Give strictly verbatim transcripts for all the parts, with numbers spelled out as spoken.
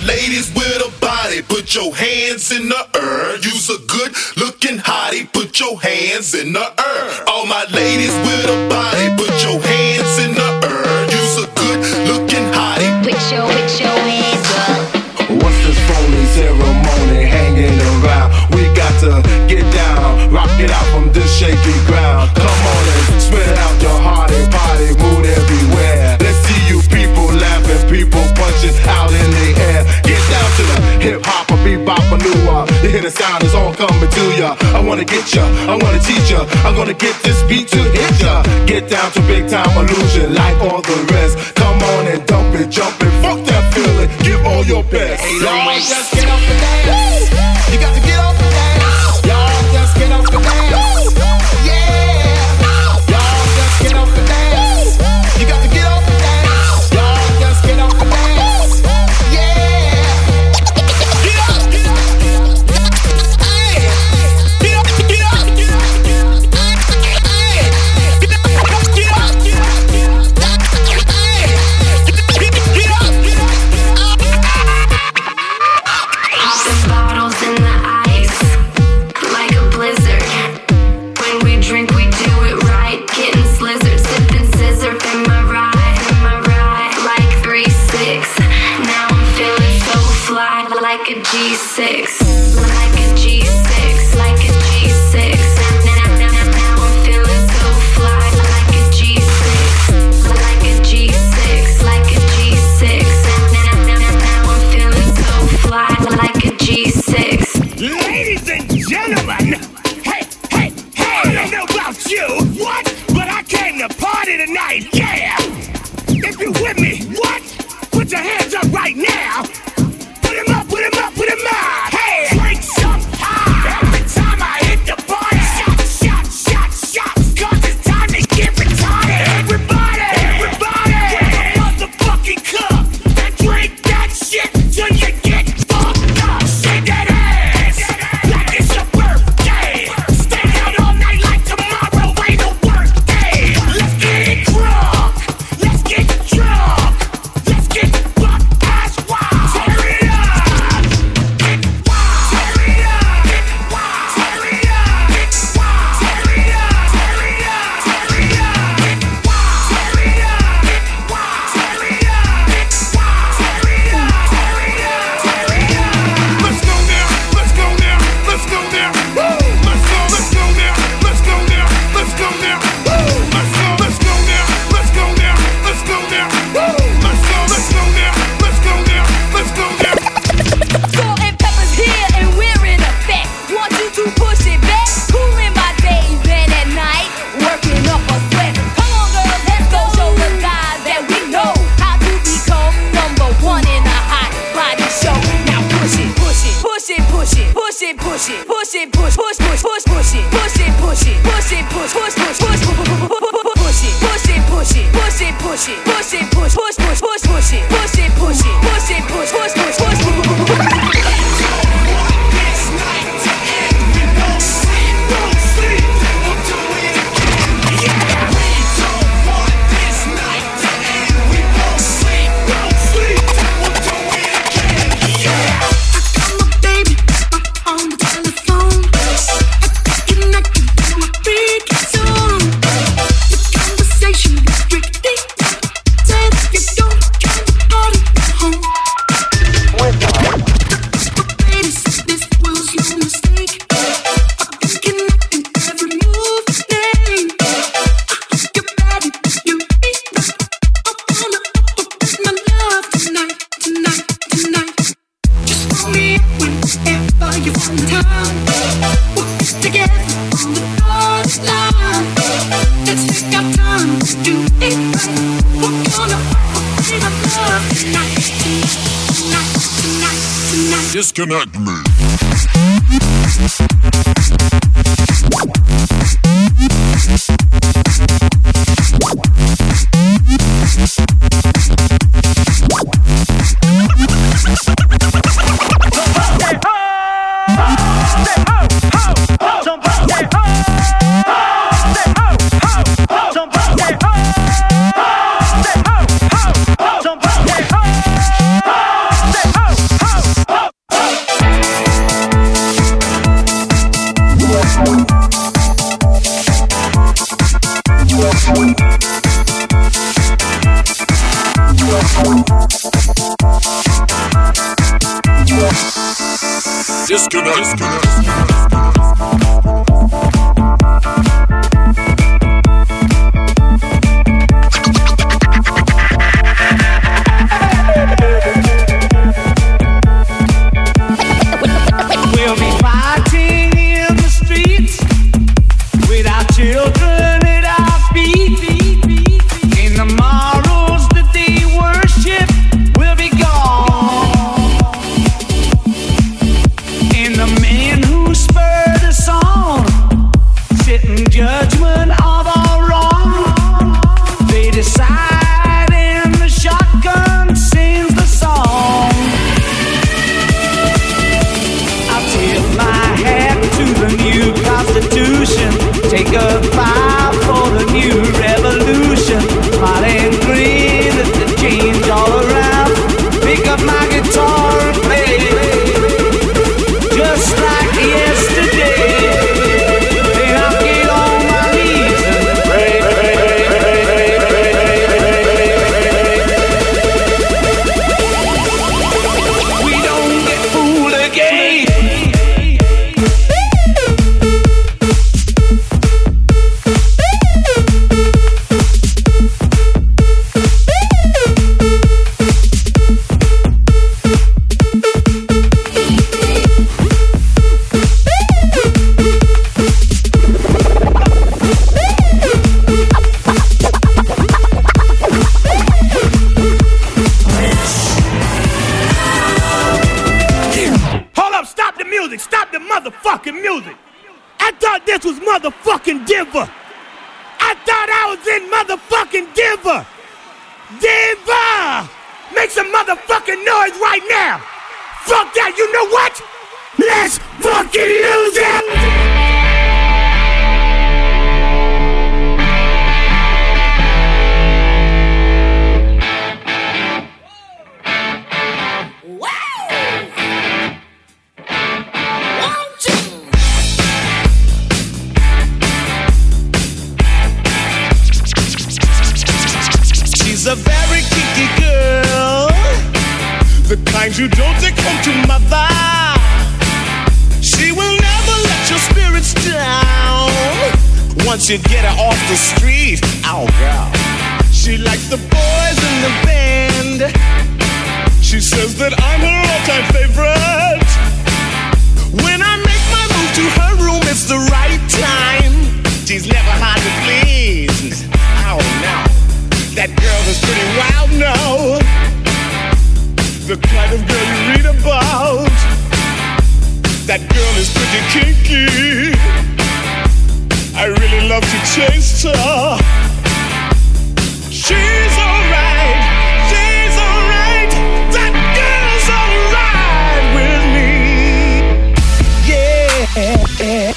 ladies with a body, put your hands in the air. You's a good looking hottie, put your hands in the air. All my ladies with a body, put your hands in the air. You's a good looking hottie. Put your, put your hands up. What's this phony ceremony hanging around? We got to get down, rock it out from this shaky ground. Come on and spit out your hearty party mood everywhere. Let's see you people laughing, people punching out in the air. Get down to the hip hop, a bebop, a new one. You hear the sound, it's all coming to ya. I wanna get ya, I wanna teach ya. I'm gonna get this beat to hit ya. Get down to big time illusion like all the rest. Come on and dump it, jump it, fuck that feeling. Give all your best. Y'all just get up and dance. You got to get up and dance. Y'all just get up and dance. Yeah. Y'all just get up and dance. You got to get up and dance. Y'all just get up and dance. Yeah. Get up, get up, get up. Hey. Get up, get up, get up. Hey. Get up, get up, get up. Hey. Get up, get up. Popping bottles in the ice, like a blizzard. When we drink, we do it right. Getting slizzard, sipping scissor. In my ride, in my ride, like three six. Now I'm feeling so fly, like a G six, like a G six, like a G six. Now, now, now, now I'm feeling so fly, like a G six, like a G six, like a G six. Now, now, now, now I'm feeling so fly, like a G six. Ladies and gentlemen, hey, hey, hey, I don't know about you, what? But I came to party tonight, yeah! If you with me, what? Put your hands up right now! Put 'em up, put 'em up, put 'em up! Hey! Drinks up high! Every time I hit the party! Shot, shot, shot, shot! Cause it's time to get retarded! Everybody! Everybody! Get a motherfucking cup! And drink that shit till you get fucked up! Shake that ass! Like it's your birthday! Stay out all night like tomorrow ain't a work day! Let's get drunk! Let's get drunk! Let's get buck ass wild! Tear it up! Get wild! Tear it up! Get wild! Tear it up! Get wild! Tear it up! Tear it up! Tear it up! Get wild! Tear it up! Get wild! Tear it up! Get wild! Tear it up! Tear it up! Tear it up! Let's go now, let's go now, let's go now. Woo! Let's go, let's go now, let's go now, let's go now. Woo! Let's go, let's go now, let's go now, let's go now. Woo! Let's go, let's go now, let's go now, let's go now. Salt and pepper's here and we're in effect. Want you to push it back, cooling my days and at night, working up a sweat. Come on, girls, let's go show the guys that we know how to become number one in a hot body show. Now push it, push it, push it, push it, push it, push it, push it, push, push, push, push, push it, push it, push it, push it, push, push, push, push, push, push it, push it, push it, push it, push it, push it, push, push, push, push, push it, push it, push it, push it, push, push, push, push, push. Disconnect me. disconnect, disconnect. We'll be fighting in the streets with our children at our feet. In the morals that they worship will be gone. And the men who spurred us on, sitting judgment of all wrong, they decide and the shotgun sings the song. Tip my hat to the new Constitution. Take a bow for the new revolution. Smile and grin at the change all around. Pick up my guitar and play, just like yesterday. Then I'll get on my knees and pray. We don't get fooled again. Hold up, stop the music, stop the motherfucking music. I thought this was motherfucking Denver. I thought I was in motherfucking Denver. Denver! Make some motherfucking noise right now. Fuck that, you know what? Let's fucking lose it! She's a very kinky girl, the kind you don't take home to mother. She will never let your spirits down once you get her off the street. Oh, girl. She likes the boys in the band. She says that I'm her all-time favorite. When I make my move to her room, it's the right time. She's never hard to please. Oh, no. That girl is pretty wild now. The kind of girl you read about. That girl is pretty kinky. I really love to chase her. She's alright. She's alright. That girl's alright with me. Yeah.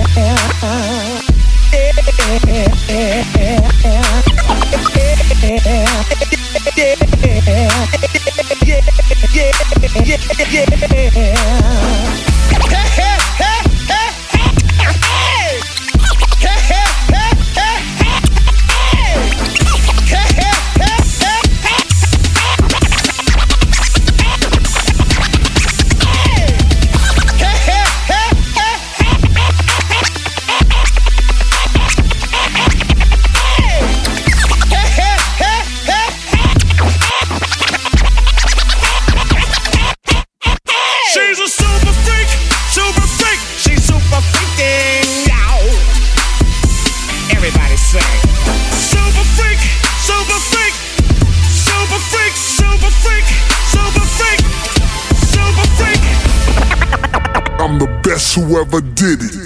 She's a super freak, super freak. She's super freaking out. Everybody sing. Super freak, super freak, super freak, super freak, super freak, super freak. I'm the best who ever did it.